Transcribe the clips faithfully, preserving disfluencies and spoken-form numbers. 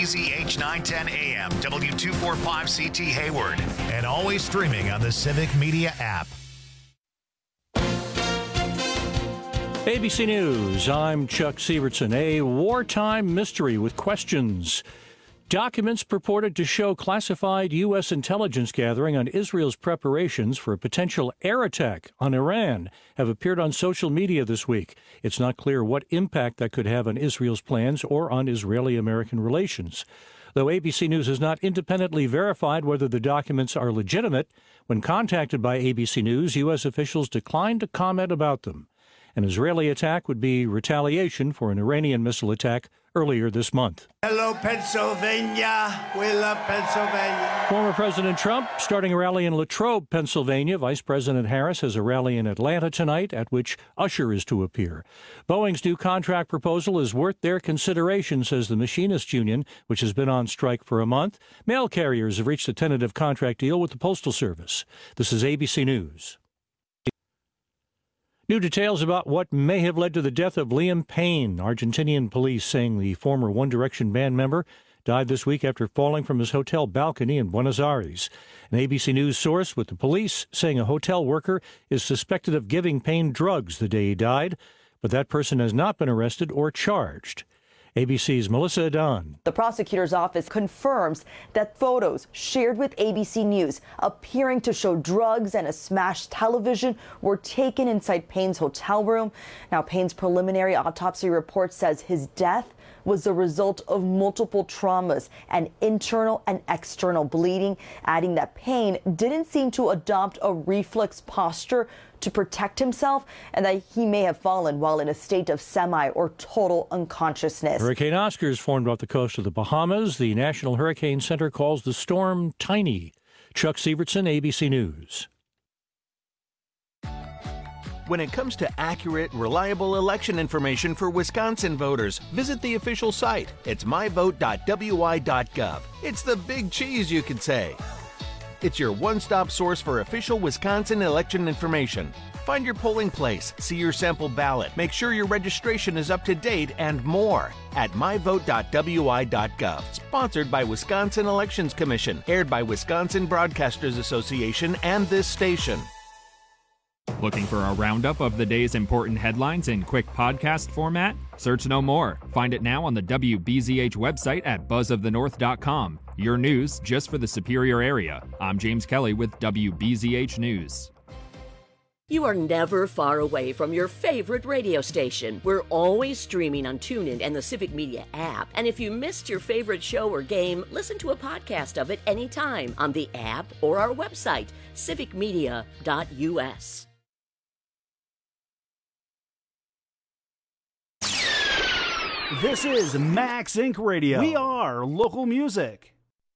B Z H nine ten A M, W two forty-five C T Hayward, and always streaming on the Civic Media app. A B C News, I'm Chuck Sievertson. A wartime mystery with questions. Documents purported to show classified U S intelligence gathering on Israel's preparations for a potential air attack on Iran have appeared on social media this week. It's not clear what impact that could have on Israel's plans or on Israeli-American relations. Though A B C News has not independently verified whether the documents are legitimate, when contacted by A B C News, U S officials declined to comment about them. An Israeli attack would be retaliation for an Iranian missile attack earlier this month. Hello, Pennsylvania. We love Pennsylvania. Former President Trump starting a rally in Latrobe, Pennsylvania. Vice President Harris has a rally in Atlanta tonight at which Usher is to appear. Boeing's new contract proposal is worth their consideration, says the Machinists Union, which has been on strike for a month. Mail carriers have reached a tentative contract deal with the Postal Service. This is A B C News. New details about what may have led to the death of Liam Payne. Argentinian police saying the former One Direction band member died this week after falling from his hotel balcony in Buenos Aires. An A B C News source with the police saying a hotel worker is suspected of giving Payne drugs the day he died, but that person has not been arrested or charged. A B C's Melissa Adon. The prosecutor's office confirms that photos shared with A B C News appearing to show drugs and a smashed television were taken inside Payne's hotel room. Now, Payne's preliminary autopsy report says his death was the result of multiple traumas and internal and external bleeding, adding that Payne didn't seem to adopt a reflex posture to protect himself and that he may have fallen while in a state of semi or total unconsciousness. Hurricane Oscar is formed off the coast of the Bahamas. The National Hurricane Center calls the storm tiny. Chuck Sievertson, A B C News. When it comes to accurate, reliable election information for Wisconsin voters, visit the official site. It's my vote dot w i dot gov. It's the big cheese, you could say. It's your one-stop source for official Wisconsin election information. Find your polling place, see your sample ballot, make sure your registration is up to date, and more at my vote dot w i dot gov. Sponsored by Wisconsin Elections Commission, aired by Wisconsin Broadcasters Association and this station. Looking for a roundup of the day's important headlines in quick podcast format? Search no more. Find it now on the W B Z H website at buzz of the north dot com. Your news just for the Superior area. I'm James Kelly with W B Z H News. You are never far away from your favorite radio station. We're always streaming on TuneIn and the Civic Media app. And if you missed your favorite show or game, listen to a podcast of it anytime on the app or our website, civic media dot u s. This is Max Incorporated. Radio. We are local music.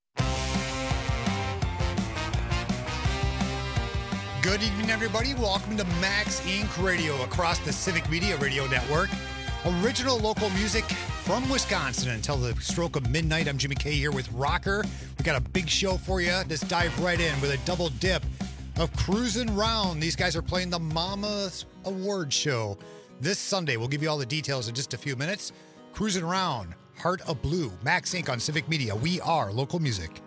Good evening, everybody. Welcome to Max Incorporated. Radio across the Civic Media Radio Network. Original local music from Wisconsin until the stroke of midnight. I'm Jimmy K here with Rocker. We got a big show for you. Let's dive right in with a double dip of Cruisin' Round. These guys are playing the Mama's Award Show this Sunday. We'll give you all the details in just a few minutes. Cruisin' Round, Heart of Blue, Max Incorporated on Civic Media. We are local music.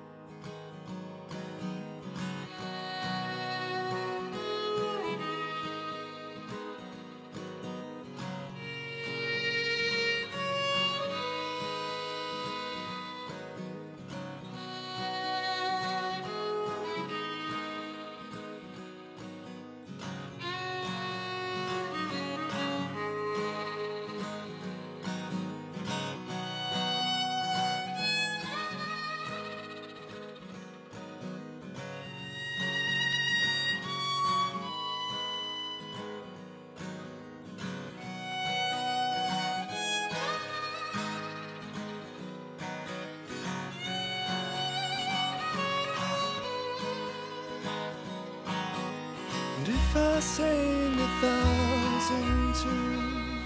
If I sang a thousand tunes,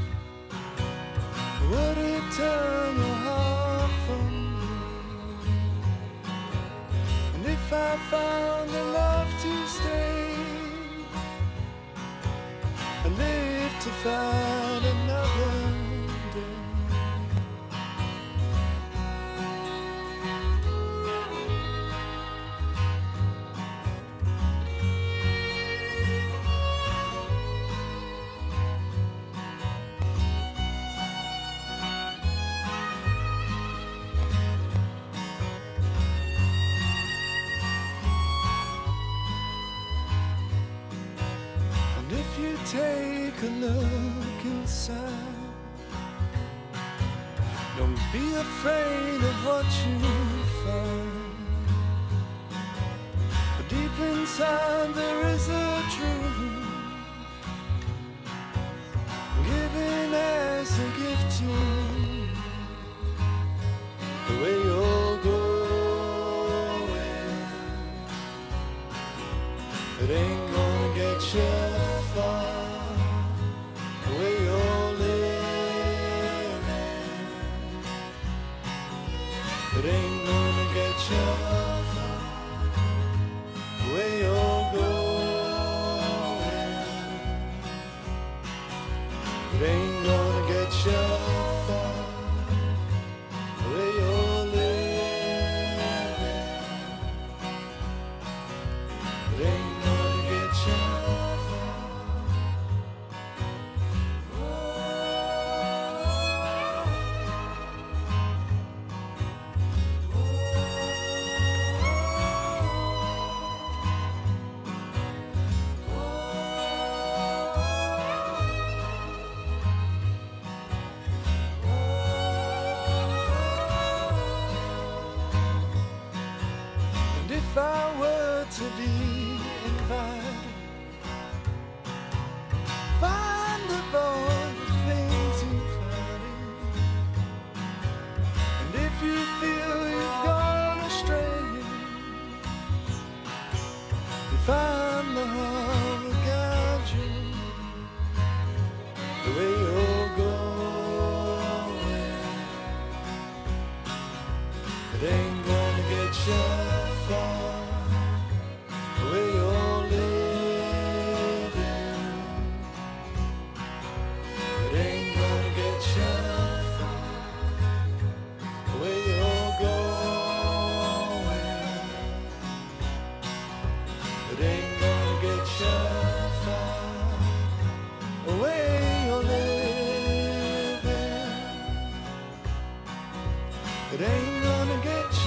would it turn your heart from me? And if I found enough to stay, I live to fight another day. take a look inside. Don't be afraid of what you find. But deep inside there is a truth, given as a gift to you. The way you're going, it ain't gonna get you far. The way you're living, it ain't gonna get you far. The way you're going, it ain't gonna get you far. The way you're living, it ain't gonna get you far. And if I were to be invited, find the void of things you've hiding. And if you feel you've gone astray, you find the heart will guide you. The way you're going, it ain't gonna get you far. The way you're living, it ain't gonna get you far. The way you're going, it ain't gonna get you far. The way you're living, it ain't gonna get you far.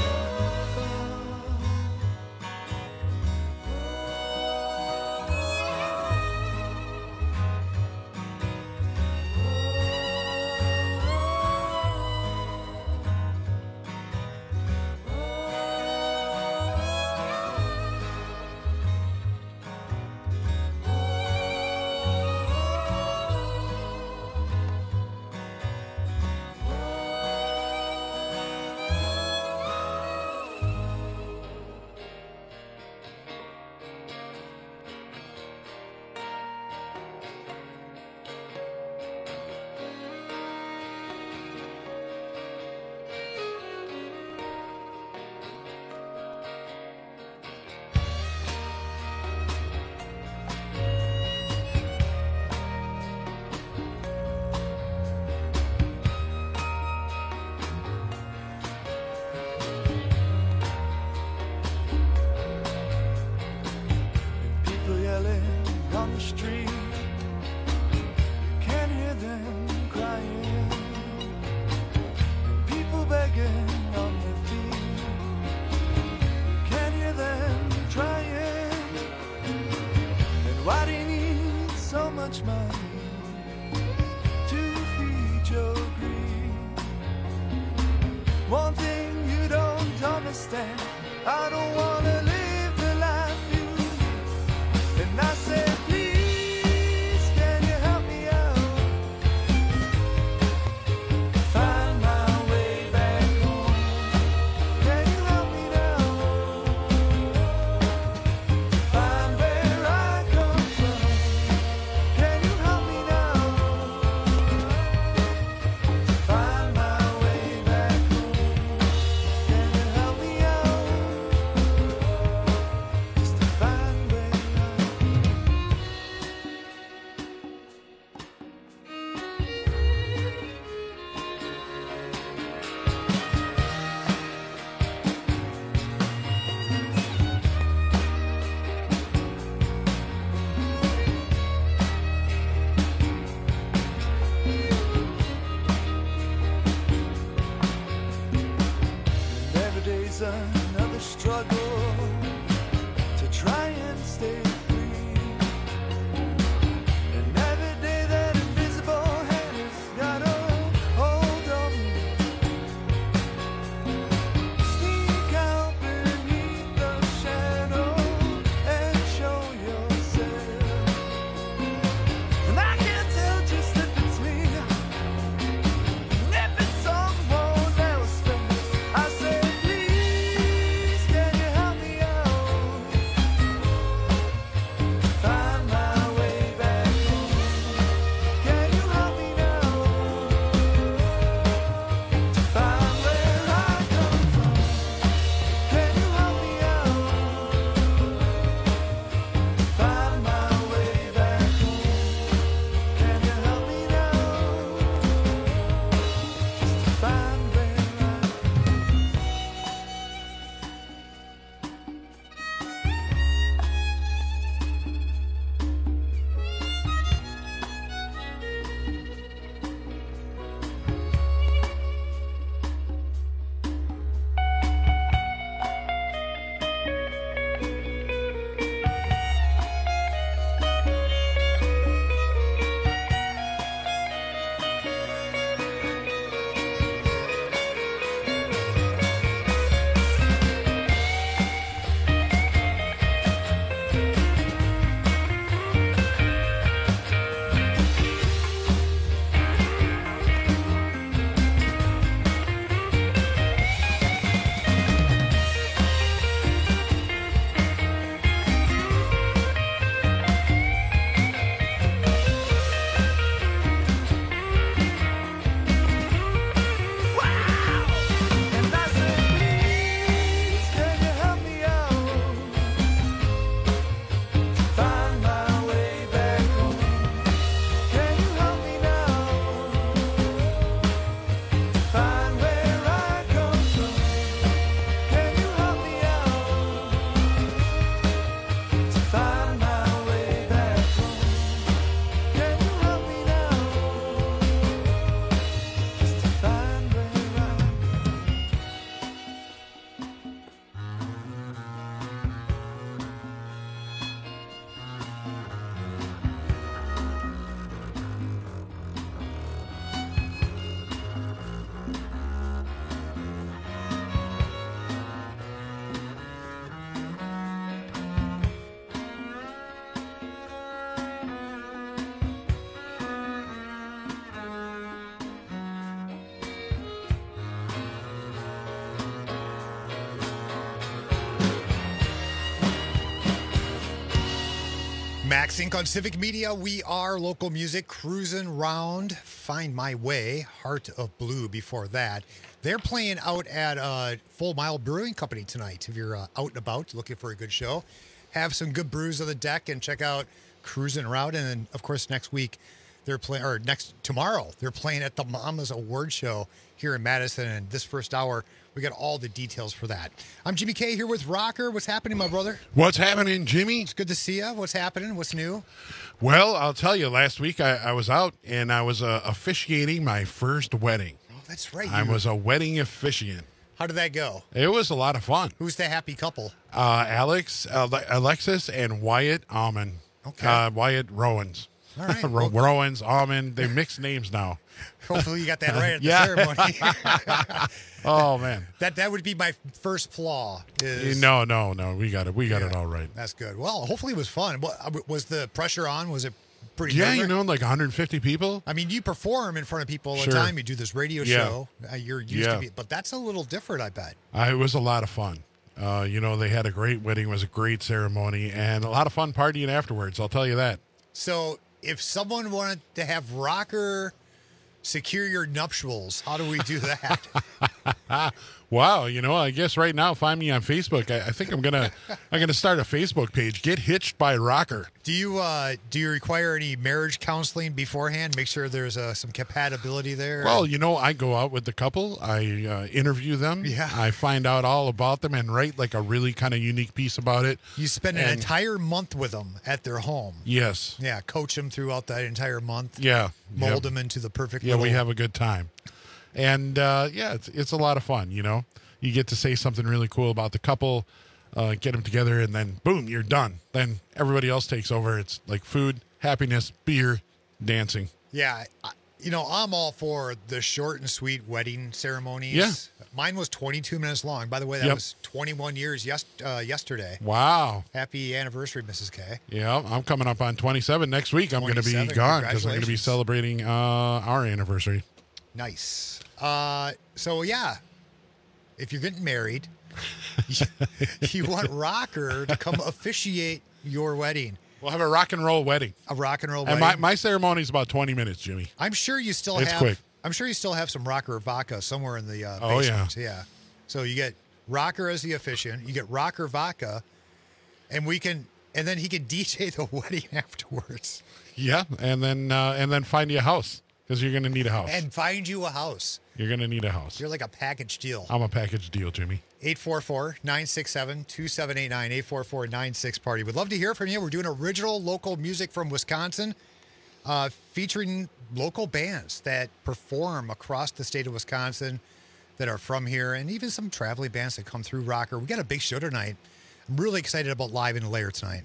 People yelling on the street, you can't hear them crying. And people begging on their feet, you can't hear them trying. And why do you need so much money to feed your greed? One thing you don't understand, I don't wanna live the life you. And I said, please, can you help me out? Find my way back home. Can you help me now? Find where I come from. Can you help me now? Find my way back home. Can you help me out? Just to find where I And every day's another struggle to try and stay free. And Max Inc on Civic Media. We are local music, cruising round. Find My Way, Heart of Blue. Before that, they're playing out at uh, Full Mile Brewing Company tonight. If you're uh, out and about looking for a good show, have some good brews on the deck and check out Cruising Round. And then, of course, next week they're playing, or next tomorrow they're playing at the Mamas Award Show here in Madison. And this first hour, we got all the details for that. I'm Jimmy K here with Rocker. What's happening, my brother? What's happening, Jimmy? It's good to see you. What's happening? What's new? Well, I'll tell you, last week I, I was out and I was uh, officiating my first wedding. Oh, that's right. I You- was a wedding officiant. How did that go? It was a lot of fun. Who's the happy couple? Uh, Alex, Ale- Alexis, and Wyatt Almond. Okay. Uh, Wyatt Rowans. All right. Ro- Well- Rowans, Almond. They mix names now. Hopefully you got that right at the Yeah. ceremony. Oh, man. that that would be my first flaw. Is, No, no, no. We got it. We got Yeah. it all right. That's good. Well, hopefully it was fun. What, uh, was the pressure on? Was it pretty Yeah, nerve- you know, like one hundred fifty people. I mean, you perform in front of people all Sure. the time. You do this radio Yeah. show. Uh, you're used Yeah. to be, but that's a little different, I bet. Uh, it was a lot of fun. Uh, you know, they had a great wedding. It was a great ceremony and a lot of fun partying afterwards. I'll tell you that. So if someone wanted to have Rocker secure your nuptials, how do we do that? Wow, you know, I guess right now, find me on Facebook. I, I think I'm gonna, I'm gonna start a Facebook page. Get Hitched by Rocker. Do you uh, do you require any marriage counseling beforehand? Make sure there's uh, some compatibility there. Well, you know, I go out with the couple. I uh, interview them. Yeah. I find out all about them and write like a really kind of unique piece about it. You spend an and- entire month with them at their home. Yes. Yeah, coach them throughout that entire month. Yeah. Mold Yep. them into the perfect. Yeah, we little- have a good time. And uh, yeah, it's it's a lot of fun. You know, you get to say something really cool about the couple, uh, get them together, and then boom, you're done. Then everybody else takes over. It's like food, happiness, beer, dancing. Yeah, I- you know, I'm all for the short and sweet wedding ceremonies. Yeah. Mine was twenty-two minutes long. By the way, that Yep. was twenty-one years yes, uh, yesterday. Wow. Happy anniversary, Missus K. Yeah, I'm coming up on twenty-seven next week. I'm going to be twenty-seven, gone because I'm going to be congratulations. celebrating uh, our anniversary. Nice. Uh, so yeah, if you're getting married, you, you want Rocker to come officiate your wedding. We'll have a rock and roll wedding. A rock and roll And wedding. my, my ceremony is about twenty minutes, Jimmy. I'm sure you still It's have. quick. I'm sure you still have some Rocker vodka somewhere in the uh, Oh, basement. yeah. So you get Rocker as the officiant. You get Rocker vodka, and we can, and then he can D J the wedding afterwards Yeah, and then uh, and then find you a house because you're going to need a house. and find you a house. You're going to need a house. You're like a package deal. I'm a package deal, Jimmy. eight four four, nine six seven, two seven eight nine, eight four four, nine six party. Would love to hear from you. We're doing original local music from Wisconsin, uh, featuring local bands that perform across the state of Wisconsin that are from here, and even some traveling bands that come through Rocker. We got a big show tonight. I'm really excited about Live in the Lair tonight.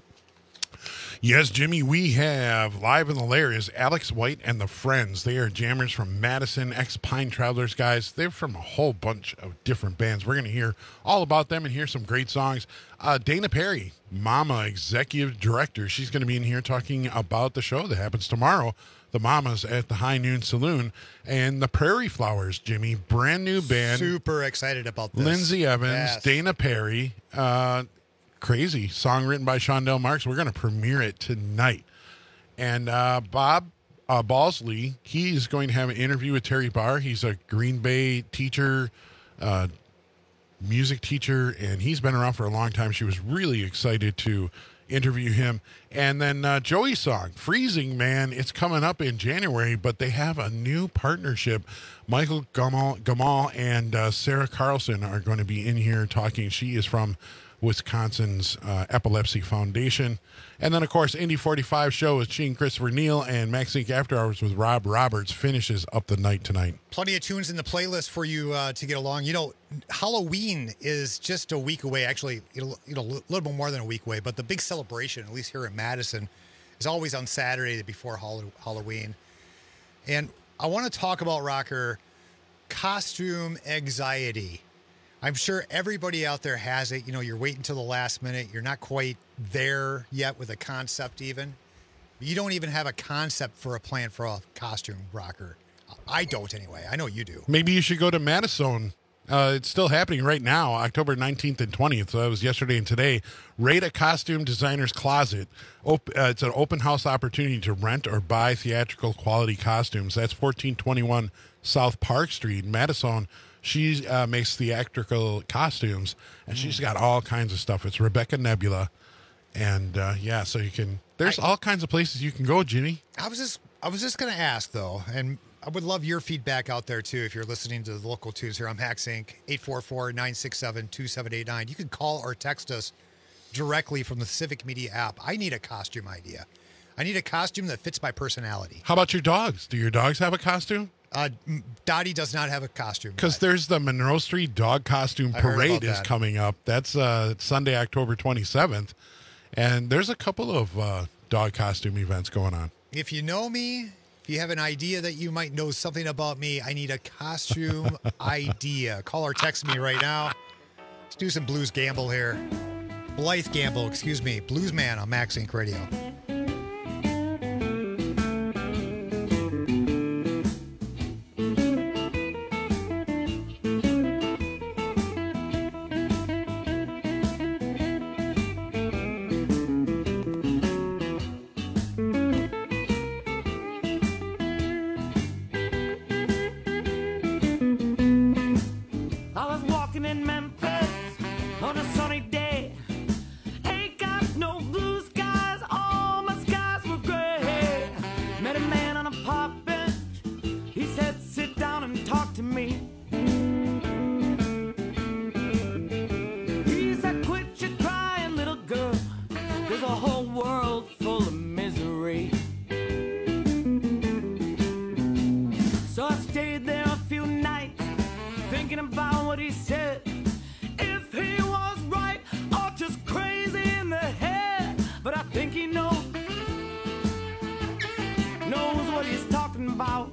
Yes, Jimmy, we have live in the lair is Alex White and the Friends. They are jammers from Madison, ex-Pine Travelers guys. They're from a whole bunch of different bands. We're going to hear all about them and hear some great songs. Uh, Dana Perry, Mama Executive Director, she's going to be in here talking about the show that happens tomorrow, the Mamas at the High Noon Saloon. And the Prairie Flowers, Jimmy, brand new band. Super excited about this. Lindsay Evans, Yes. Dana Perry, uh, crazy song written by Shondell Marks. We're going to premiere it tonight. And uh, Bob uh, Balsley, he's going to have an interview with Terry Barr. He's a Green Bay teacher, uh, music teacher, and he's been around for a long time. She was really excited to interview him. And then uh, Joey's song, Freezing Man, it's coming up in January, but they have a new partnership. Michael Gamal, Gamal and uh, Sarah Carlson are going to be in here talking. She is from Wisconsin's uh, Epilepsy Foundation. And then, of course, Indy forty-five show with Gene Christopher Neal and Max Inc After Hours with Rob Roberts finishes up the night tonight. Plenty of tunes in the playlist for you uh, to get along. You know, Halloween is just a week away. Actually, you know, you know, a little bit more than a week away. But the big celebration, at least here in Madison, is always on Saturday before Hall- Halloween. And I want to talk about, Rocker, costume anxiety. I'm sure everybody out there has it. You know, you're waiting till the last minute. You're not quite there yet with a concept even. You don't even have a concept for a plan for a costume, Rocker. I don't anyway. I know you do. Maybe you should go to Madison Uh, it's still happening right now, October nineteenth and twentieth. So that was yesterday and today. Rata Costume Designer's Closet. Op- uh, it's an open house opportunity to rent or buy theatrical quality costumes. That's fourteen twenty-one South Park Street in Madison. She uh, makes theatrical costumes, and she's got all kinds of stuff. It's Rebecca Nebula. And, uh, yeah, so you can, there's I, all kinds of places you can go, Jimmy. I was just, I was just going to ask, though, and I would love your feedback out there, too, if you're listening to the local tunes here on Max Incorporated, eight four four, nine six seven, two seven eight nine. You can call or text us directly from the Civic Media app. I need a costume idea. I need a costume that fits my personality. How about your dogs? Do your dogs have a costume? Uh, Dottie does not have a costume. Because there's the Monroe Street Dog Costume I heard Parade about is that. coming up. That's uh, Sunday, October twenty-seventh. And there's a couple of uh, dog costume events going on. If you know me, if you have an idea that you might know something about me, I need a costume idea. Call or text me right now. Let's do some Blues Gamble here. Blythe Gamble, excuse me. Blues Man on Max Inc Radio. I was walking in Memphis on a sunny day. Ain't got no blue skies, all my skies were gray. Met a man on a park bench. He said, sit down and talk to me. He said, quit your crying, little girl. There's a whole world full of misery. So I stayed there a few nights, thinking about what he said. If he was right or just crazy in the head. But I think he knows, knows what he's talking about.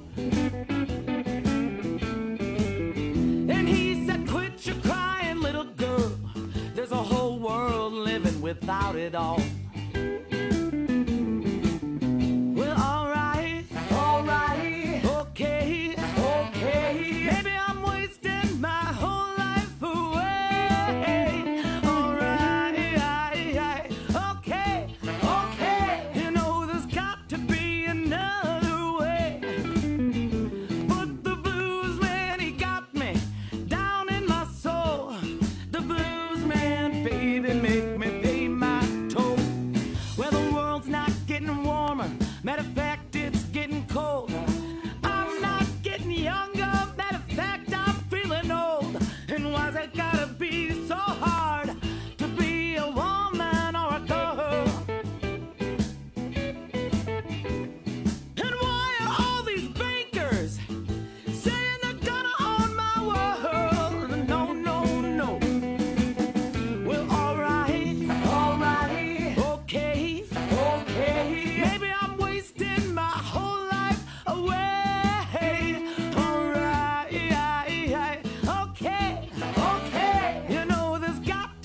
And he said, quit your crying, little girl. There's a whole world living without it all. Well, alright, alright, okay, okay. Maybe I'm wasting my whole life away. Alright, okay, okay. You know there's got to be another way. But the blues man, he got me down in my soul. The blues man, baby, make me pay my toll. Well, the world's not getting warmer. Matter of fact, it's getting cold. I'm not getting younger. Matter of fact, I'm feeling old. And why's it gotta be so hard to be a woman or a girl? And why are all these bankers saying they're gonna own my world? No, no, no. Well, alright, alright, okay, okay. Maybe I'm wasting my whole life away. Alright, okay, okay. You know there's got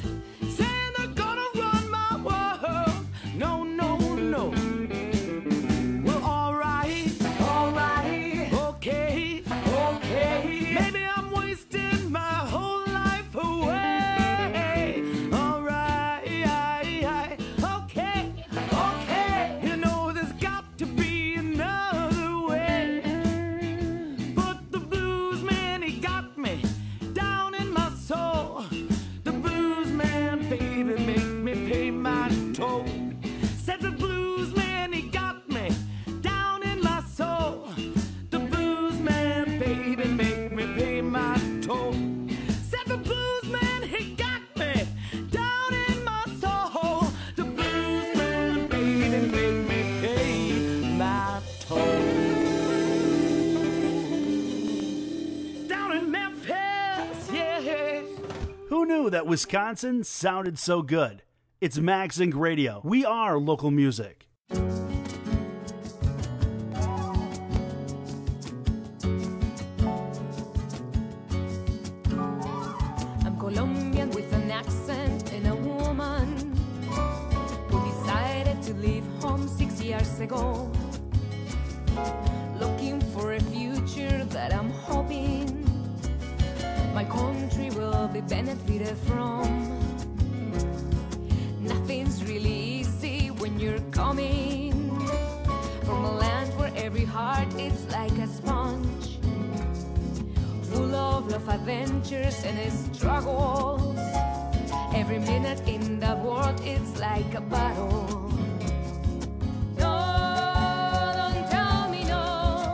saying they're gonna run my world. No, no, no. Well, alright, alright, okay, okay. Maybe I'm wasting my whole life away. Alright, okay, okay. You know there's got to be another way. But the blues man, he got me down in my soul. The blues man, baby, make me pay my toll. Said the blues man, he got me down in my soul. The blues man, baby, make me pay my toll. Said the blues man, he got me down in my soul. The blues man, baby, make me pay my toll. Down in Memphis, yeah. Who knew that Wisconsin sounded so good? It's Max Inc Radio. We are local music. I'm Colombian with an accent and a woman who decided to leave home six years ago. Looking for a future that I'm hoping my country will be benefited from. Nothing's really easy when you're coming from a land where every heart is like a sponge, full of love, adventures, and struggles. Every minute in the world is like a battle. No, don't tell me no,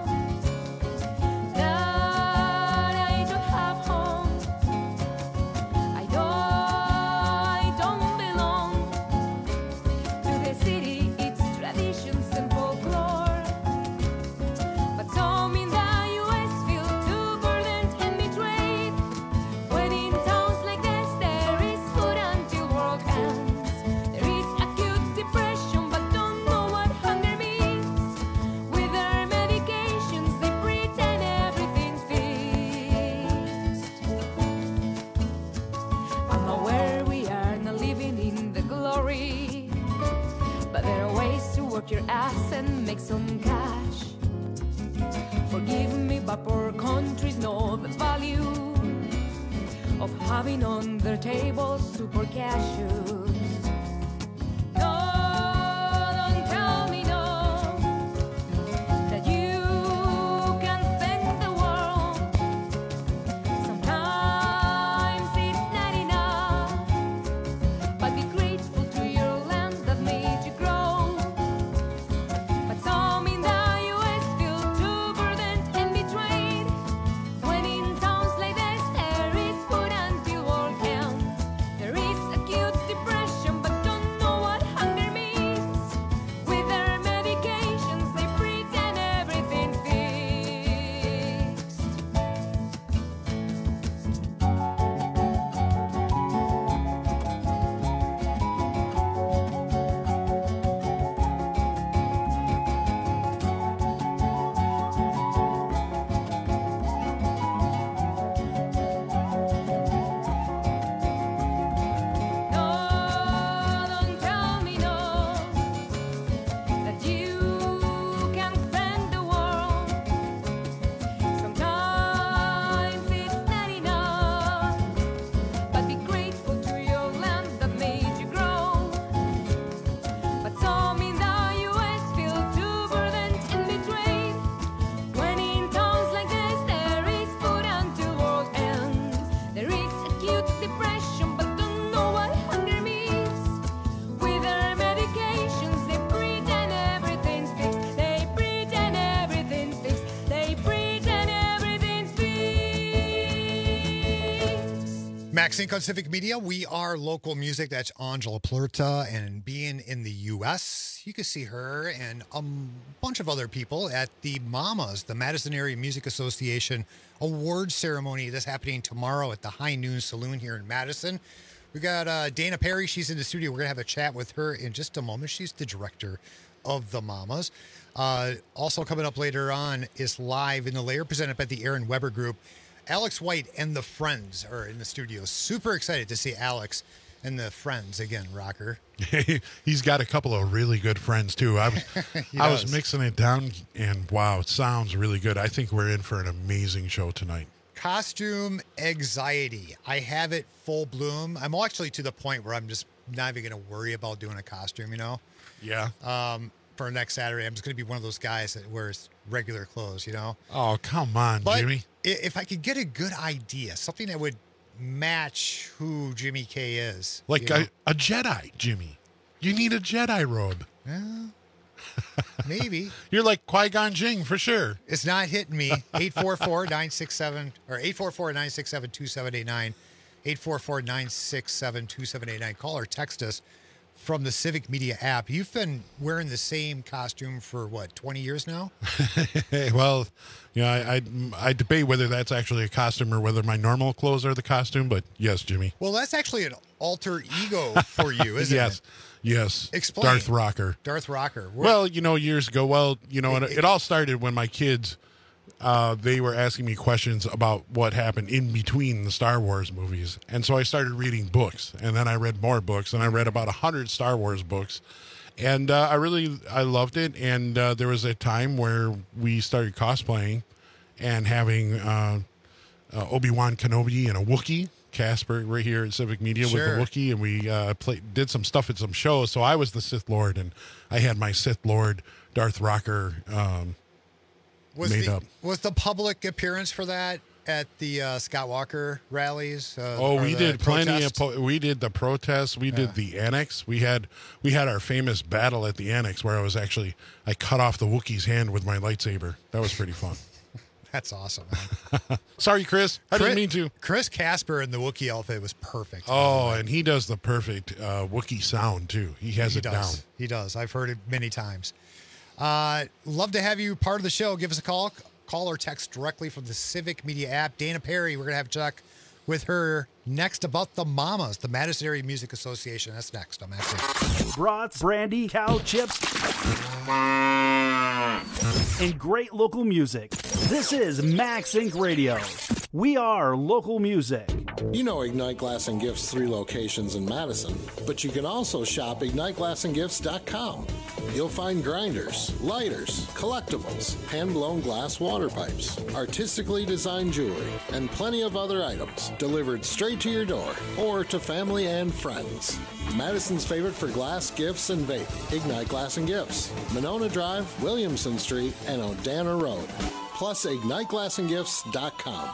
that I don't have home. I don't, I don't belong to the city, its traditions and folklore. But some in the U S feel too burdened and betrayed. When in towns like this there is food until world ends. There is acute depression but don't know what hunger means. With their medications they pretend everything's fixed. I'm aware we are not living in the glory, but there are ways to work your ass and make some cash. Forgive me, but poor countries know the value of having on their tables super cashews. No, don't tell me no, that you can thank the world. Sometimes it's not enough, but be grateful to your land that made you grow. But some in the U S feel too burdened and betrayed. When in towns like this there is food until world ends. There is acute depression but don't know what hunger means. With their medications they pretend everything's fixed. No, don't tell me no, that you can fend the world. Sometimes it's not enough, but be grateful to your land that made you grow. But some in the U S feel too burdened and betrayed. When in towns like this there is food until world ends. There is acute depression but don't know what hunger means. With their medications they pretend everything's fixed. They pretend everything's fixed. They pretend everything's fixed. Max Inc on Civic Media. We are local music. That's Angela Plurta. And being in the U S, you can see her and a bunch of other people at the Mamas, the Madison Area Music Association Awards Ceremony that's happening tomorrow at the High Noon Saloon here in Madison. We got uh, Dana Perry. She's in the studio. We're going to have a chat with her in just a moment. She's the director of the Mamas. Uh, also coming up later on is Live in the Lair, presented by the Aaron Weber Group. Alex White and the Friends are in the studio. Super excited to see Alex and the friends again, Rocker. He's got a couple of really good friends too. I was I was mixing it down, and wow, it sounds really good. I think we're in for an amazing show tonight. Costume anxiety. I have it full bloom. I'm actually to the point where I'm just not even going to worry about doing a costume, you know? Yeah. Um, for next Saturday, I'm just going to be one of those guys that wears regular clothes, you know? Oh, come on, but Jimmy. If I could get a good idea, something that would match who Jimmy K is. Like you know? a, a Jedi, Jimmy. You need a Jedi robe. Yeah. Maybe. You're like Qui-Gon Jinn for sure. It's not hitting me. eight four four, nine six seven or eight four four, nine six seven, two seven eight nine. eight four four, nine six seven, two seven eight nine. Call or text us from the Civic Media app. You've been wearing the same costume for what, twenty years now? Well, yeah, I, I I debate whether that's actually a costume or whether my normal clothes are the costume, but yes, Jimmy. Well, that's actually an alter ego for you, isn't yes. it? Yes. Explain. Darth Rocker. Darth Rocker. We're, well, you know, years ago, well, you know, it, it, it all started when my kids, uh, they were asking me questions about what happened in between the Star Wars movies. And so I started reading books, and then I read more books, and I read about a hundred Star Wars books. And uh, I really, I loved it. And uh, there was a time where we started cosplaying and having uh, uh, Obi-Wan Kenobi and a Wookiee. Casper right here at Civic Media Sure. with the Wookiee, and we uh, played, did some stuff at some shows. So I was the Sith Lord, and I had my Sith Lord Darth Rocker um, was made the, up. Was the public appearance for that at the uh, Scott Walker rallies? Uh, Oh, or we the did plenty of. protests? Po- we did the protests. We Yeah. did the annex. We had we had our famous battle at the annex where I was actually I cut off the Wookiee's hand with my lightsaber. That was pretty fun. That's awesome. Sorry, Chris. I Chris, didn't mean to. Chris Casper in the Wookiee outfit was perfect. Oh, and he does the perfect uh, Wookiee sound too. He has he it does. down. He does. I've heard it many times. Uh, love to have you part of the show. Give us a call. Call or text directly from the Civic Media app. Dana Perry, we're going to have Chuck with her next about the Mamas, the Madison Area Music Association. That's next. I'm actually. Brats, brandy, cow chips, and great local music. This is Max Incorporated. Radio. We are local music. You know Ignite Glass and Gifts' three locations in Madison, but you can also shop ignite glass and gifts dot com. You'll find grinders, lighters, collectibles, hand-blown glass water pipes, artistically designed jewelry, and plenty of other items delivered straight to your door or to family and friends. Madison's favorite for glass, gifts, and vape, Ignite Glass and Gifts, Monona Drive, Williamson Street, and Odana Road. Plus ignite glass and gifts dot com.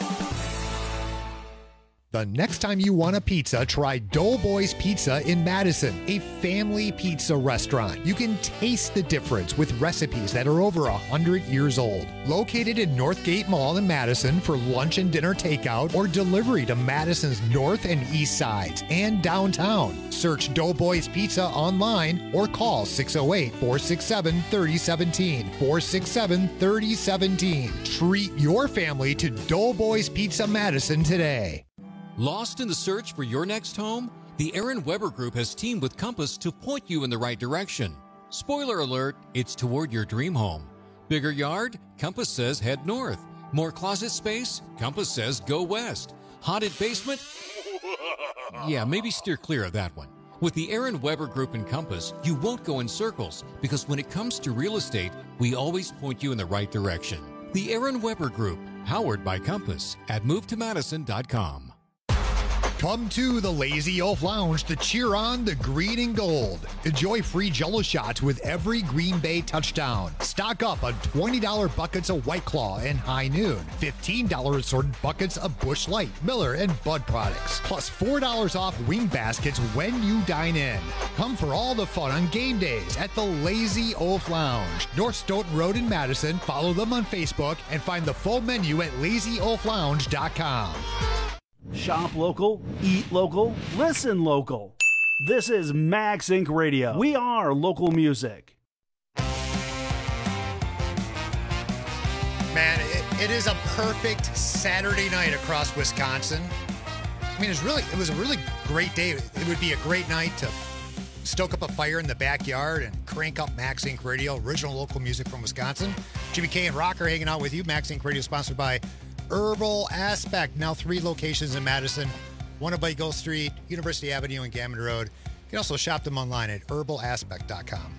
The next time you want a pizza, try Doughboys Pizza in Madison, a family pizza restaurant. You can taste the difference with recipes that are over one hundred years old. Located in Northgate Mall in Madison for lunch and dinner takeout or delivery to Madison's north and east sides and downtown. Search Doughboys Pizza online or call six oh eight, four six seven, three oh one seven, four six seven, three oh one seven. Treat your family to Doughboys Pizza Madison today. Lost in the search for your next home? The Aaron Weber Group has teamed with Compass to point you in the right direction. Spoiler alert, it's toward your dream home. Bigger yard? Compass says head north. More closet space? Compass says go west. Haunted basement? Yeah, maybe steer clear of that one. With the Aaron Weber Group and Compass, you won't go in circles because when it comes to real estate, we always point you in the right direction. The Aaron Weber Group, powered by Compass at move to madison dot com. Come to the Lazy Oaf Lounge to cheer on the green and gold. Enjoy free Jell-O shots with every Green Bay touchdown. Stock up on twenty dollars buckets of White Claw and High Noon. fifteen dollars assorted buckets of Busch Light, Miller, and Bud products. Plus four dollars off wing baskets when you dine in. Come for all the fun on game days at the Lazy Oaf Lounge. North Stoughton Road in Madison. Follow them on Facebook and find the full menu at lazy oaf lounge dot com. Shop local, eat local, listen local. This is Max Incorporated. Radio. We are local music. Man, it, it is a perfect Saturday night across Wisconsin. I mean, it's really it was a really great day. It would be a great night to stoke up a fire in the backyard and crank up Max Incorporated. Radio, original local music from Wisconsin. Jimmy K and Rocker hanging out with you. Max Incorporated. Radio sponsored by Herbal Aspect. Now three locations in Madison. one oh Gulf Street, University Avenue, and Gammon Road. You can also shop them online at herbal aspect dot com.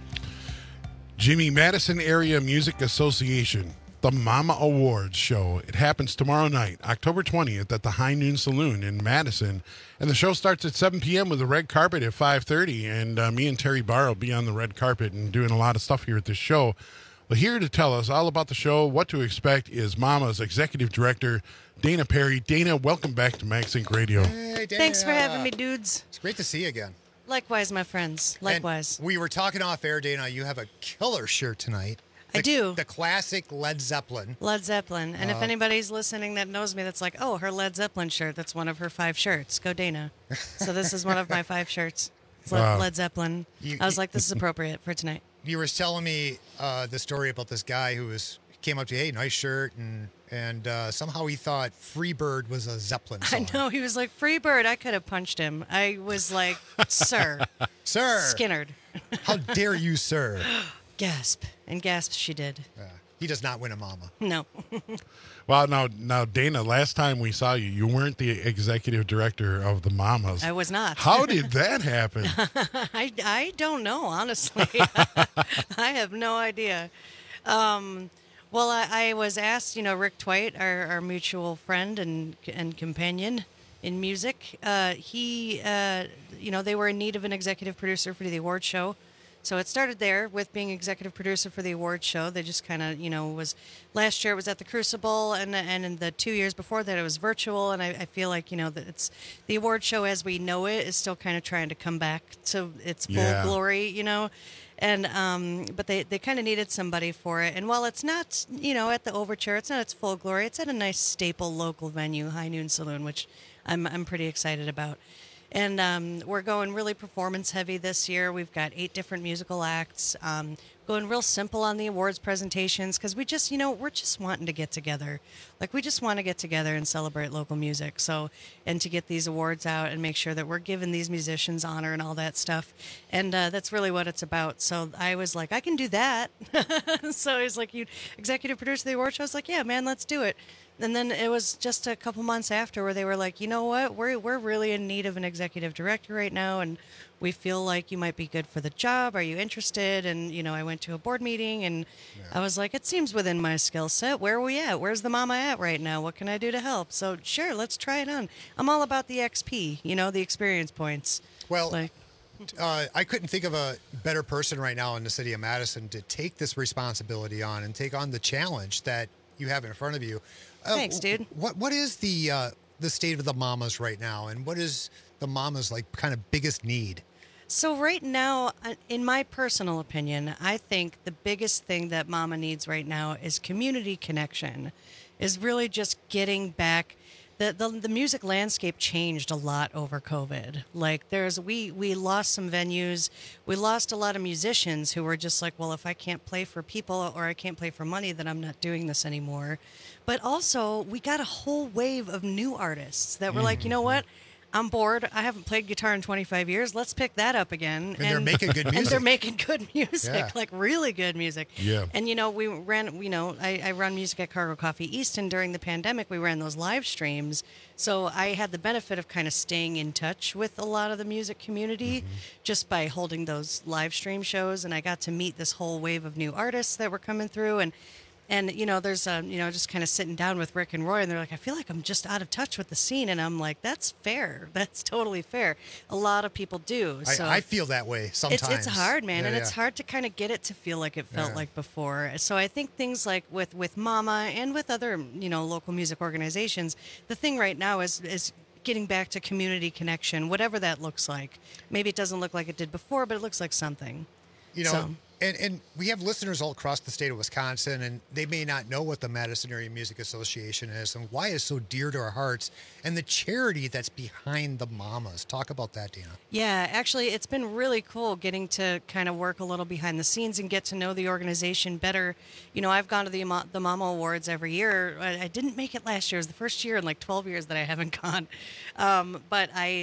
Jimmy Madison Area Music Association, the Mama Awards show. It happens tomorrow night, October twentieth, at the High Noon Saloon in Madison. And the show starts at seven p.m. with a red carpet at five thirty. And uh, me and Terry Barr will be on the red carpet and doing a lot of stuff here at this show. Well, here to tell us all about the show, what to expect, is Mama's Executive Director, Dana Perry. Dana, welcome back to MaxInc Radio. Hey, Dana. Thanks for having me, dudes. It's great to see you again. Likewise, my friends. Likewise. And we were talking off air, Dana. You have a killer shirt tonight. I The- do. The classic Led Zeppelin. Led Zeppelin. And if Uh, anybody's listening that knows me, that's like, oh, her Led Zeppelin shirt. That's one of her five shirts. Go Dana. So this is one of my five shirts. It's Led, Wow. Led Zeppelin. You- I was like, this is appropriate for tonight. You were telling me uh, the story about this guy who was came up to you, hey, nice shirt, and and uh, somehow he thought Freebird was a Zeppelin song. I know. He was like, free bird. I could have punched him. I was like, sir. Sir. Skinnerd. How dare you, sir? Gasp. And gasp she did. He does not win a mama. No. Well, now, now, Dana, last time we saw you, you weren't the executive director of the Mamas. I was not. How did that happen? I, I don't know, honestly. I have no idea. Um, well, I, I was asked, you know, Rick Twite, our, our mutual friend and and companion in music, uh, he, uh, you know, they were in need of an executive producer for the award show. So it started there with being executive producer for the award show. They just kind of, you know, was last year it was at the Crucible, and and in the two years before that it was virtual. And I, I feel like, you know, that it's the award show as we know it is still kind of trying to come back to its full Yeah. glory, you know. And um, but they, they kind of needed somebody for it. And while it's not, you know, at the Overture, it's not its full glory. It's at a nice staple local venue, High Noon Saloon, which I'm I'm pretty excited about. And um, we're going really performance heavy this year. We've got eight different musical acts. Um, going real simple on the awards presentations because we just, you know, we're just wanting to get together. Like we just want to get together and celebrate local music. So, and to get these awards out and make sure that we're giving these musicians honor and all that stuff. And uh, that's really what it's about. So I was like, I can do that. So he's like, you executive producer of the award show. I was like, yeah, man, let's do it. And then it was just a couple months after where they were like, you know what, we're we're really in need of an executive director right now, and we feel like you might be good for the job. Are you interested? And, you know, I went to a board meeting, and I was like, it seems within my skill set. Where are we at? Where's the mama at right now? What can I do to help? So, sure, let's try it on. I'm all about the X P, you know, the experience points. Well, like, uh, I couldn't think of a better person right now in the city of Madison to take this responsibility on and take on the challenge that you have in front of you. Uh, Thanks, dude. What what is the uh, the state of the mamas right now, and what is the mamas like kind of biggest need? So right now, uh, in my personal opinion, I think the biggest thing that mama needs right now is community connection, is really just getting back. The, the the music landscape changed a lot over COVID. Like there's we we lost some venues, we lost a lot of musicians who were just like, well, if I can't play for people or I can't play for money, then I'm not doing this anymore. But also we got a whole wave of new artists that were like, you know what? I'm bored. I haven't played guitar in twenty-five years. Let's pick that up again. And they're making good And music. they're making good music, Yeah. like really good music. Yeah. And, you know, we ran, you know, I, I run music at Cargo Coffee East, and during the pandemic, we ran those live streams. So I had the benefit of kind of staying in touch with a lot of the music community just by holding those live stream shows. And I got to meet this whole wave of new artists that were coming through. And And, you know, there's, um, you know, just kind of sitting down with Rick and Roy, and they're like, I feel like I'm just out of touch with the scene. And I'm like, that's fair. That's totally fair. A lot of people do. I, So I feel that way sometimes. It's, it's hard, man. Yeah, and it's yeah. hard to kind of get it to feel like it felt Yeah. like before. So I think things like with, with Mama and with other, you know, local music organizations, the thing right now is, is getting back to community connection, whatever that looks like. Maybe it doesn't look like it did before, but it looks like something. You know, So- and, and we have listeners all across the state of Wisconsin, and they may not know what the Madison Area Music Association is and why it's so dear to our hearts, and the charity that's behind the mamas. Talk about that, Dana. Yeah, actually, it's been really cool getting to kind of work a little behind the scenes and get to know the organization better. You know, I've gone to the Ama- the Mama Awards every year. I, I didn't make it last year. It was the first year in like twelve years that I haven't gone. Um, but I...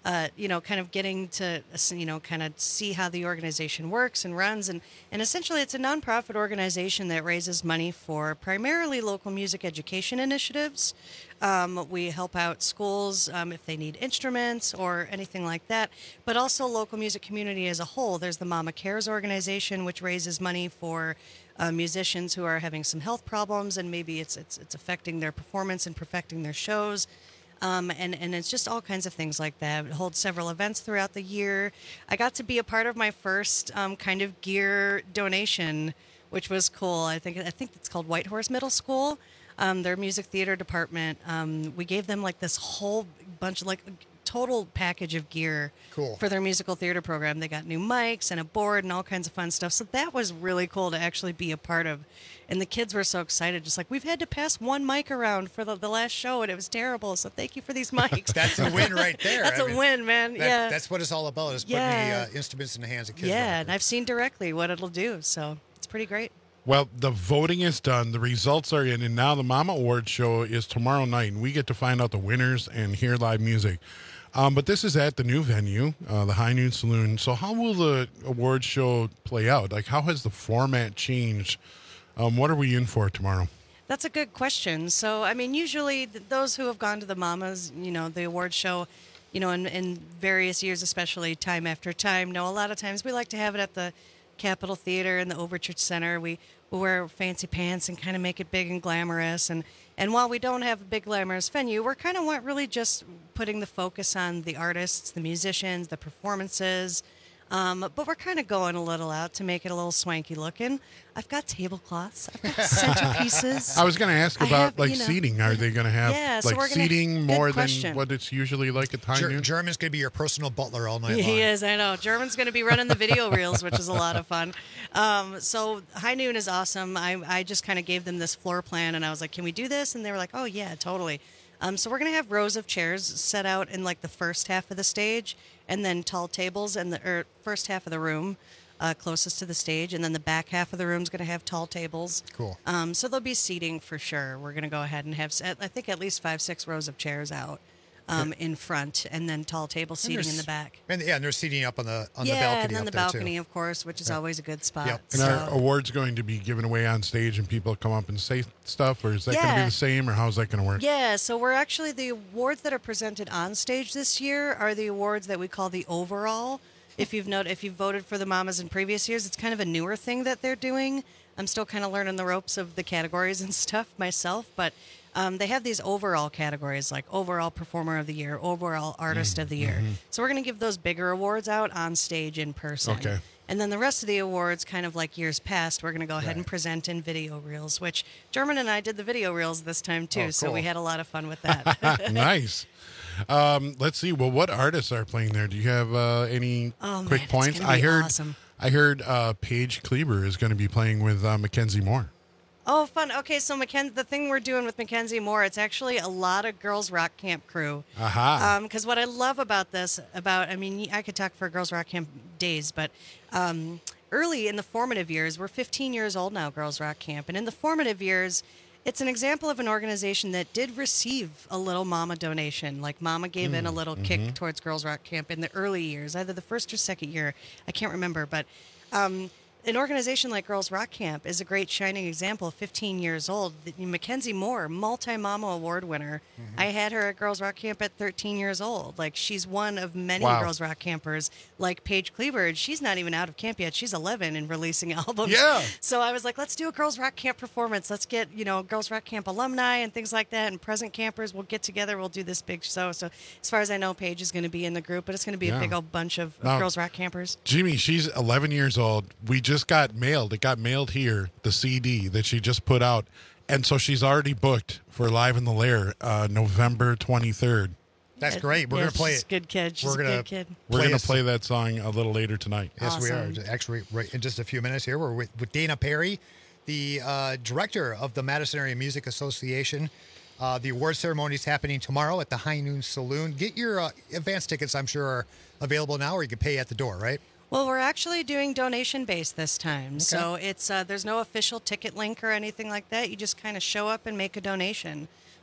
uh, you know, kind of getting to, you know, kind of see how the organization works and runs. And, and essentially, it's a nonprofit organization that raises money for primarily local music education initiatives. Um, we help out schools um, if they need instruments or anything like that, but also local music community as a whole. There's the Mama Cares organization, which raises money for uh, musicians who are having some health problems, and maybe it's it's it's affecting their performance and perfecting their shows. Um, and, and it's just all kinds of things like that. It holds several events throughout the year. I got to be a part of my first um, kind of gear donation, which was cool. I think I think it's called White Horse Middle School. Um, their music theater department. Um, we gave them like this whole bunch of like total package of gear cool. for their musical theater program. They got new mics and a board and all kinds of fun stuff. So that was really cool to actually be a part of. And the kids were so excited, just like, we've had to pass one mic around for the, the last show, and it was terrible. So thank you for these mics. That's a win right there. That's I a mean, win, man. that- yeah. That's what it's all about, is putting Yeah. the uh, instruments in the hands of kids. Yeah, and I've seen directly what it'll do. So it's pretty great. Well, the voting is done. The results are in, and now the Mama Awards show is tomorrow night, and we get to find out the winners and hear live music. Um, but this is at the new venue, uh, the High Noon Saloon. So how will the awards show play out? Like, how has the format changed? Um, what are we in for tomorrow? That's a good question. So, I mean, usually th- those who have gone to the Mamas, you know, the award show, you know, in, in various years, especially time after time, know a lot of times we like to have it at the Capitol Theater and the Overture Center. We, we wear fancy pants and kind of make it big and glamorous. And, and while we don't have a big glamorous venue, we're kind of want really just putting the focus on the artists, the musicians, the performances. Um, but we're kind of going a little out to make it a little swanky looking. I've got tablecloths. I've got centerpieces. I was going to ask I about have, like you know- seating. Are they going to have Yeah, so like we're gonna- seating good more question. than what it's usually like at High Ger- Noon? German's going to be your personal butler all night long. He is, I know. German's going to be running the video reels, which is a lot of fun. Um, so High Noon is awesome. I, I just kind of gave them this floor plan, and I was like, can we do this? And they were like, oh, yeah, totally. Um, so we're going to have rows of chairs set out in like the first half of the stage, and then tall tables in the er, first half of the room uh, closest to the stage, and then the back half of the room is going to have tall tables. Cool. Um, so there'll be seating for sure. We're going to go ahead and have, s- I think, at least five, six rows of chairs out um, in front, and then tall table And seating in there's- the back. And yeah, and they're seating up on the on yeah, the balcony and then up the there balcony, too. of course, which is Yeah. always a good spot. Yep. And So- are awards going to be given away on stage and people come up and say stuff, or is that going to be Yeah. the same, or how's that going to work? Yeah, so we're actually, the awards that are presented on stage this year are the awards that we call the overall. If you've noted, if you've voted for the Mamas in previous years, it's kind of a newer thing that they're doing. I'm still kind of learning the ropes of the categories and stuff myself, but um, they have these overall categories like overall performer of the year, overall artist of the year. mhm. So we're going to give those bigger awards out on stage in person. Okay. And then the rest of the awards, kind of like years past, we're going to go ahead and present in video reels, which German and I did the video reels this time too, Oh, so cool. we had a lot of fun with that. Nice. Um, let's see. Well, what artists are playing there? Do you have uh, any Oh, quick man, it's points? gonna be I heard. awesome. I heard uh, Paige Kleber is going to be playing with uh, Mackenzie Moore. Oh, fun. Okay, so Macken- the thing we're doing with Mackenzie Moore, it's actually a lot of Girls Rock Camp crew. Aha. Because what I love about this, about, I mean, I could talk for Girls Rock Camp days, but um, early in the formative years, we're fifteen years old now, Girls Rock Camp, and in the formative years, it's an example of an organization that did receive a little Mama donation. Like Mama gave in a little kick mhm. towards Girls Rock Camp in the early years, either the first or second year. I can't remember, but um, an organization like Girls Rock Camp is a great shining example. fifteen years old. Mackenzie Moore, multi-Mama award winner. I had her at Girls Rock Camp at thirteen years old. Like, she's one of many Wow. Girls Rock campers. Like Paige Kleber, she's not even out of camp yet. She's eleven and releasing albums. Yeah. So I was like, let's do a Girls Rock Camp performance. Let's get, you know, Girls Rock Camp alumni and things like that, and present campers. We'll get together. We'll do this big show. So as far as I know, Paige is going to be in the group, but it's going to be Yeah. a big old bunch of, of Now- Girls Rock campers. Jimmy, she's eleven years old. We just got mailed. It got mailed here, the C D that she just put out. And so she's already booked for Live in the Lair, uh, November twenty-third. That's great. We're Yeah, going to play she's it. a good kid. She's We're a gonna good kid. We're play going a- to play that song a little later tonight. Yes, we are. Awesome. Actually, right in just a few minutes here, we're with, with Dana Perry, the uh, director of the Madison Area Music Association. Uh, the award ceremony is happening tomorrow at the High Noon Saloon. Get your uh, advance tickets, I'm sure, are available now, or you can pay at the door, right? Well, we're actually doing donation based this time, so it's uh, there's no official ticket link or anything like that. You just kind of show up and make a donation.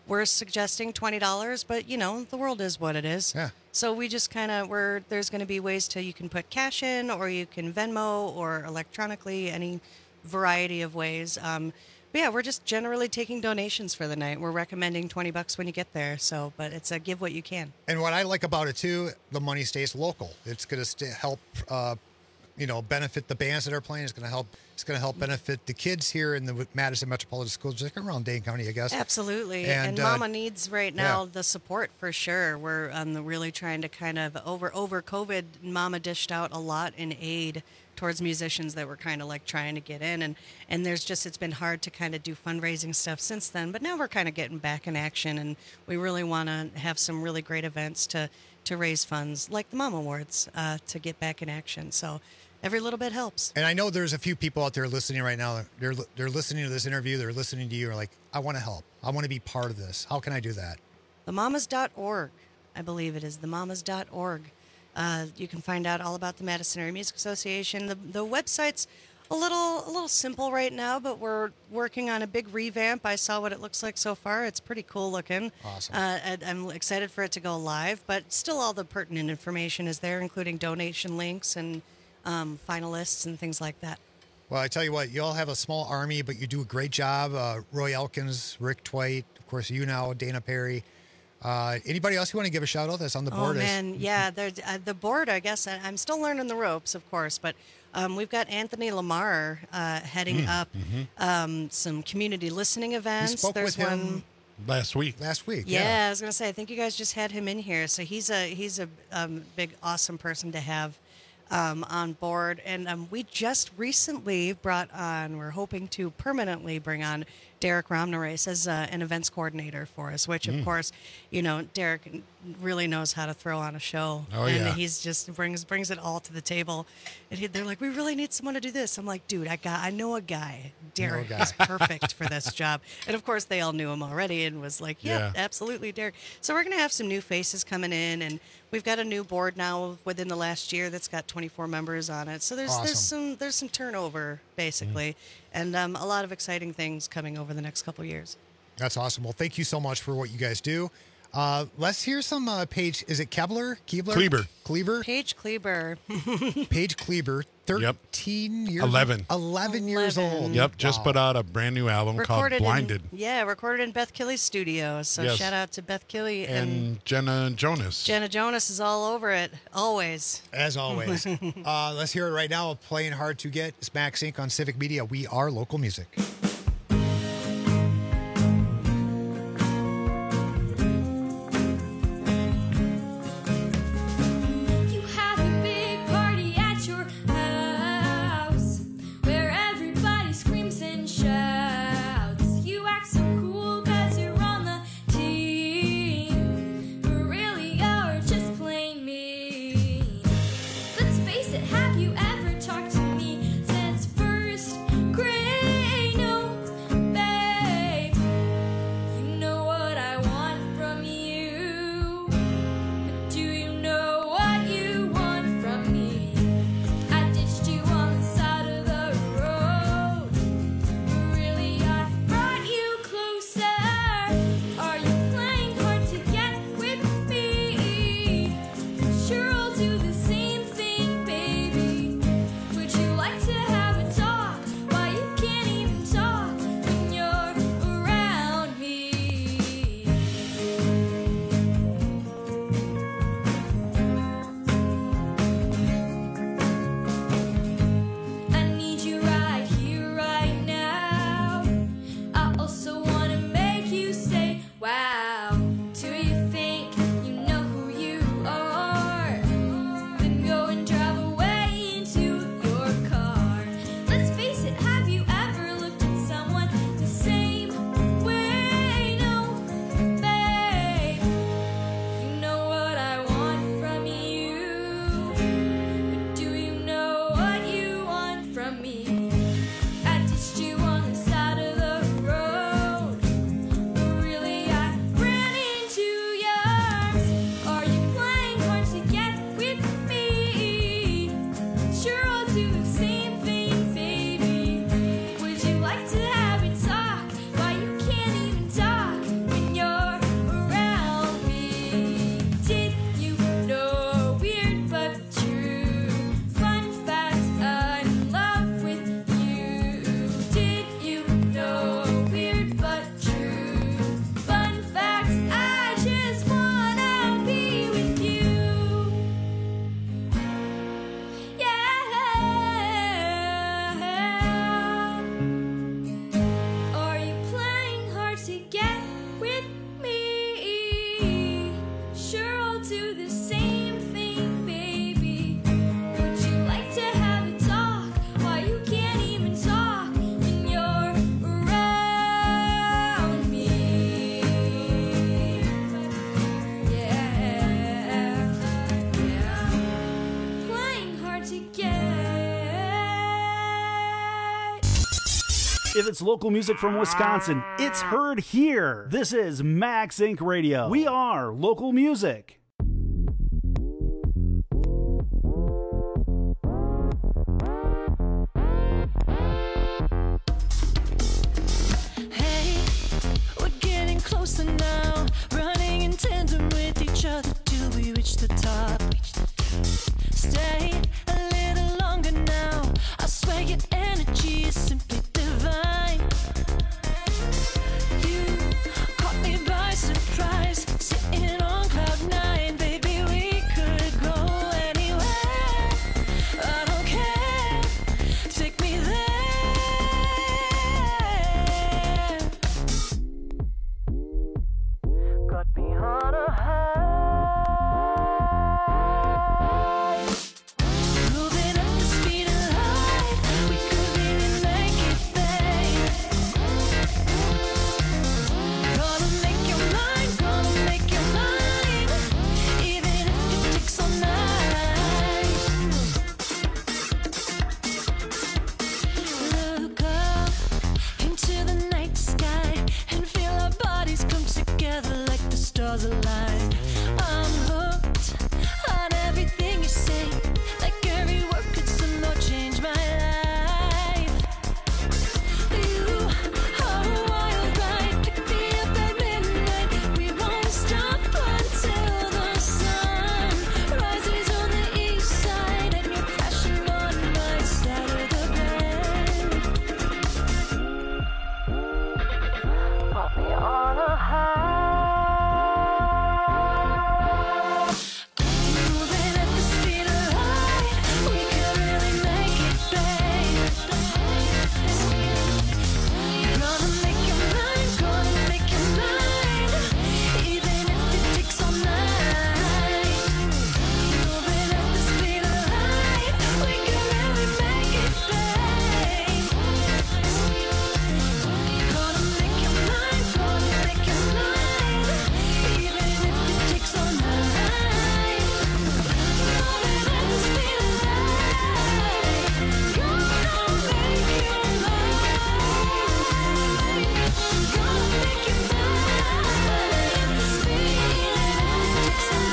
we're suggesting twenty dollars, but you know, the world is what it is. Yeah. So we just kind of, we're, there's going to be ways to, you can put cash in, or you can Venmo, or electronically, any variety of ways. Um, but yeah, we're just generally taking donations for the night. We're recommending twenty bucks when you get there. So, but it's a give what you can. And what I like about it too, the money stays local. It's going to st- help, uh, you know, benefit the bands that are playing. It's going to help. It's going to help benefit the kids here in the Madison Metropolitan School District, around Dane County, I guess. Absolutely. And, And, uh, Mama needs right now yeah. the support for sure. We're um, really trying to kind of over over COVID. Mama dished out a lot in aid towards musicians that were kind of like trying to get in, and and there's just, it's been hard to kind of do fundraising stuff since then. But now we're kind of getting back in action, and we really want to have some really great events to to raise funds, like the Mama Awards, uh, to get back in action. So every little bit helps. And I know there's a few people out there listening right now. They're they're listening to this interview. They're listening to you. Are like, I want to help. I want to be part of this. How can I do that? the mamas dot org, I believe it is, the mamas dot org. Uh, you can find out all about the Madison Area Music Association. The the website's a little a little simple right now, but we're working on a big revamp. I saw what it looks like so far. It's pretty cool looking. Awesome. Uh, and I'm excited for it to go live, but still all the pertinent information is there, including donation links and um, finalists and things like that. Well, I tell you what, you all have a small army, but you do a great job. Uh, Roy Elkins, Rick Twite, of course, you now, Dana Perry. Uh, anybody else you want to give a shout out that's on the board? Oh, man. Yeah, there's, uh, the board, I guess, I, I'm still learning the ropes, of course, but um, we've got Anthony Lamar uh, heading Mm, up mhm. um, some community listening events. We spoke There's with him one. last week. Last week, Yeah, yeah. I was gonna say. I think you guys just had him in here, so he's a he's a um, big, awesome person to have um, on board. And um, we just recently brought on. We're hoping to permanently bring on Derek Romnerace as uh, an events coordinator for us. Which, of Mm. course, you know, Derek really knows how to throw on a show, Oh, and yeah. he's just brings brings it all to the table. And he, they're like, we really need someone to do this. I'm like, dude, I got I know a guy. Derek guy. is perfect for this job. And of course, they all knew him already and was like, yeah, Yeah. absolutely, Derek. So we're going to have some new faces coming in, and we've got a new board now within the last year that's got twenty-four members on it. So there's there's Awesome. some there's some turnover basically, and um, a lot of exciting things coming over the next couple years. That's awesome. Well, thank you so much for what you guys do. Uh, let's hear some uh, Paige. Is it Kebler? Keebler? Kleber. Kleber? Paige Kleber. Paige Kleber. thirteen years eleven. eleven years old. Yep, just Wow. put out a brand new album called Recorded Blinded. In, yeah, recorded in Beth Killy's studio. So Yes. shout out to Beth Killy and, and Jenna Jonas. Jenna Jonas is all over it always. As always. uh, let's hear it right now. Playing hard to get. It's Max Inc on Civic Media. We are local music. You have a big party at your house where everybody screams and shouts. You act so cool 'cause you're on the team, but really you're just plain mean. Let's face it, have you ever talked to me since first grade? No, babe. You know what I want from you. But do you know what you want from me? I ditched you on the side of the road. But really, I brought you closer. Are you playing hard to get with me? Sure, I'll do the same thing, baby. Would you If it's local music from Wisconsin, it's heard here. This is Max Incorporated. Radio. We are local music. Hey, we're getting closer now, running in tandem with each other till we reach the top. Stay a little longer now. I swear your energy is simply divine. You caught me by surprise, sitting on cloud nine. Baby, we could go anywhere. I don't care, take me there. Got me on a high. Moving at the speed of light, we could really make it, babe. Gonna make your mind, gonna make your mind, even if it takes all night. Look up into the night sky and feel our bodies come together like the stars align. I'm hooked on everything you say, like every word could somehow change my life. You are a wild ride, pick me up at midnight. We won't stop until the sun rises on the east side and you're crashing on my side of the bed. Put me on a high. Moving at the speed of light, we could really make it, babe. Gonna make your mind, gonna make your mind, even if it takes all night. Moving at the speed of light, we could really make it, babe. Gonna make your mind, gonna make your mind, even if it takes all night. Moving at the speed of light, gonna make your mind, gonna make your mind, the speed takes all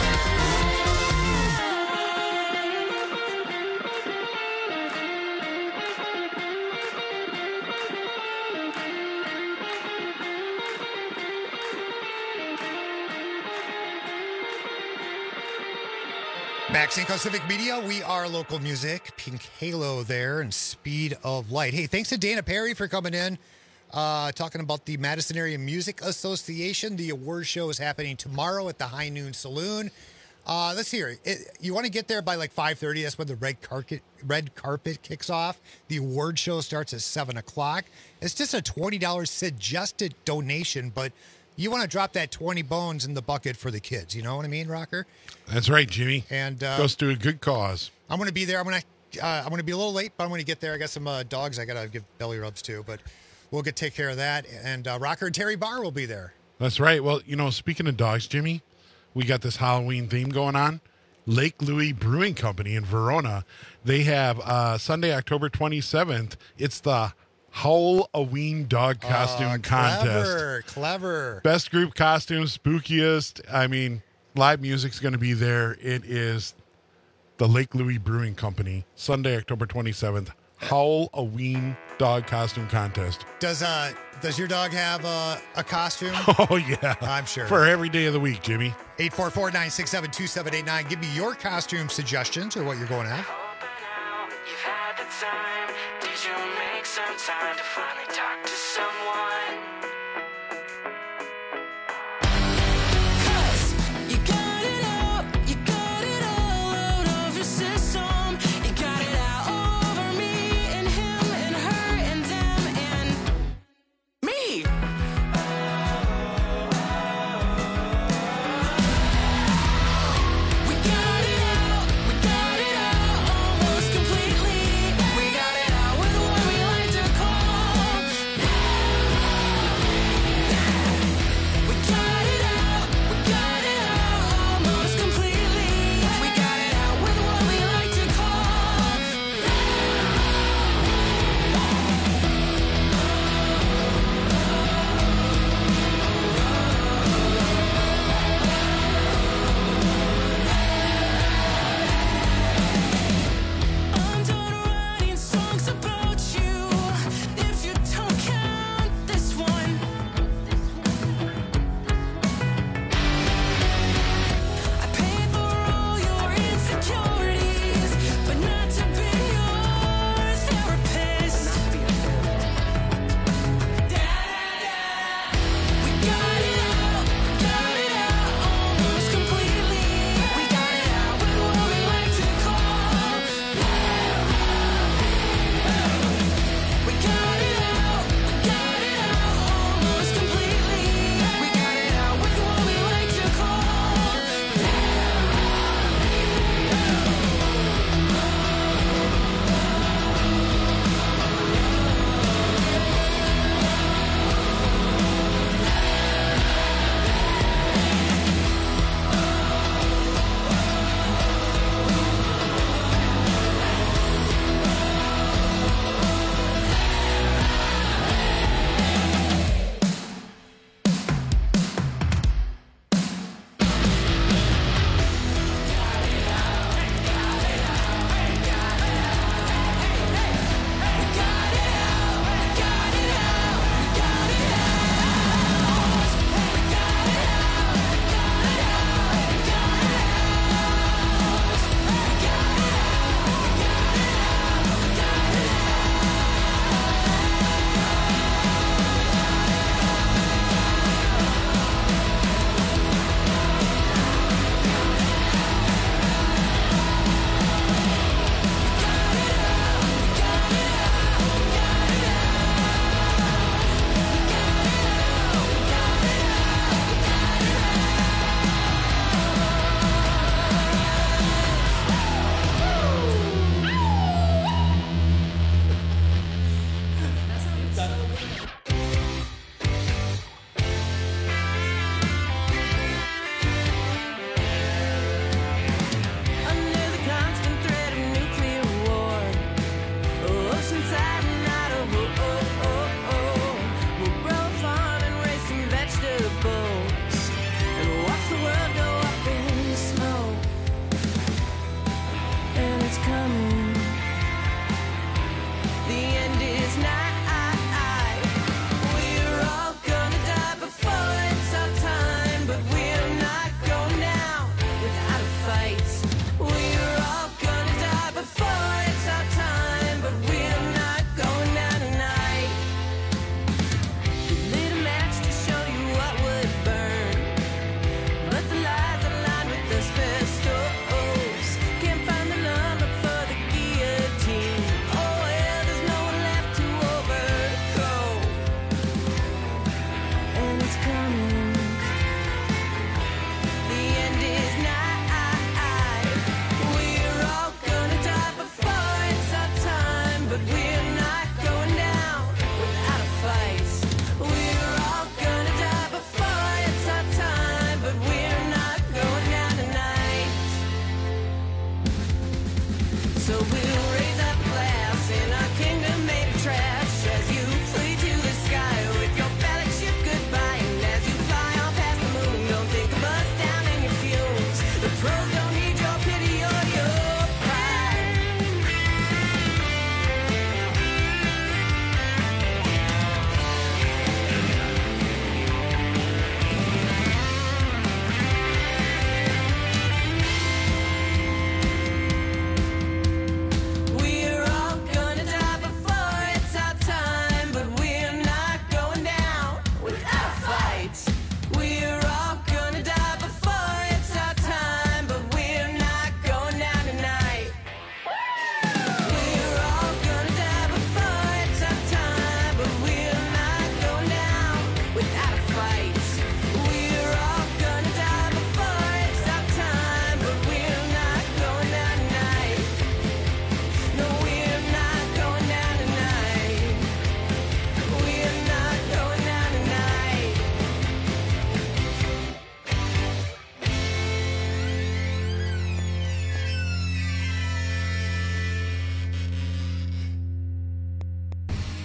Max Inc. on Civic Media, we are local music. Pink Halo there and Speed of Light. Hey, thanks to Dana Perry for coming in, uh, talking about the Madison Area Music Association. The award show is happening tomorrow at the High Noon Saloon. Uh, let's hear it. You want to get there by like five thirty. That's when the red carpet, red carpet kicks off. The award show starts at seven o'clock. It's just a twenty dollars suggested donation, but you want to drop that twenty bones in the bucket for the kids. You know what I mean, Rocker? That's right, Jimmy. And uh, goes to a good cause. I'm going to be there. I'm going to uh, I'm going to be a little late, but I'm going to get there. I got some uh, dogs I got to give belly rubs to, but we'll get take care of that. And uh, Rocker and Terry Barr will be there. That's right. Well, you know, speaking of dogs, Jimmy, we got this Halloween theme going on. Lake Louis Brewing Company in Verona. They have uh, Sunday, October twenty-seventh. It's the Halloween dog costume Uh, contest. Clever, clever. Best group costume, spookiest. I mean, live music's going to be there. It is the Lake Louis Brewing Company, Sunday, October twenty-seventh. Halloween dog costume contest. Does uh does your dog have uh, a costume? Oh, yeah. I'm sure. For every day of the week, Jimmy. eight four four, nine six seven, two seven eight nine. Give me your costume suggestions or what you're going to have. You've had the time. Did you make some time to finally talk to someone? 'Cause you got it out, you got it all out of your system. You got it out over me and him and her and them and me. We got it out, we got it out almost completely. We got it out with what we like to call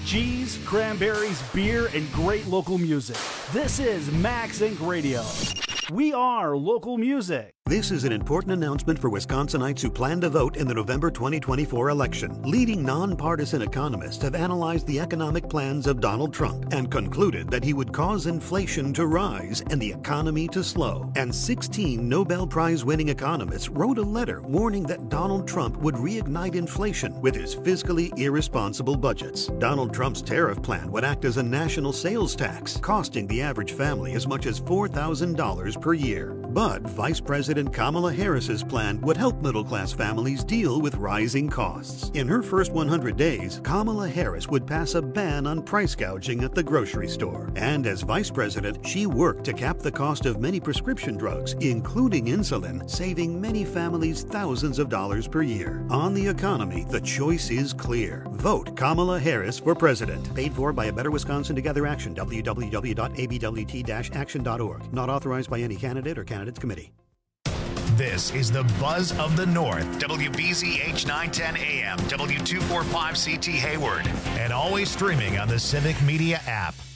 cheese, cranberries, beer, and great local music. This is Max Incorporated. Radio. We are local music. This is an important announcement for Wisconsinites who plan to vote in the November twenty twenty-four election. Leading nonpartisan economists have analyzed the economic plans of Donald Trump and concluded that he would cause inflation to rise and the economy to slow. And sixteen Nobel Prize-winning economists wrote a letter warning that Donald Trump would reignite inflation with his fiscally irresponsible budgets. Donald Trump's tariff plan would act as a national sales tax, costing the average family as much as four thousand dollars per year. But Vice President Kamala Harris's plan would help middle-class families deal with rising costs. In her first one hundred days, Kamala Harris would pass a ban on price gouging at the grocery store. And as Vice President, she worked to cap the cost of many prescription drugs, including insulin, saving many families thousands of dollars per year. On the economy, the choice is clear. Vote Kamala Harris for president. Paid for by a Better Wisconsin Together Action, w w w dot a b w t dash action dot org. Not authorized by any candidate or candidates committee. This is the Buzz of the North, W B Z H nine ten A M, W two forty-five C T Hayward, and always streaming on the Civic Media app.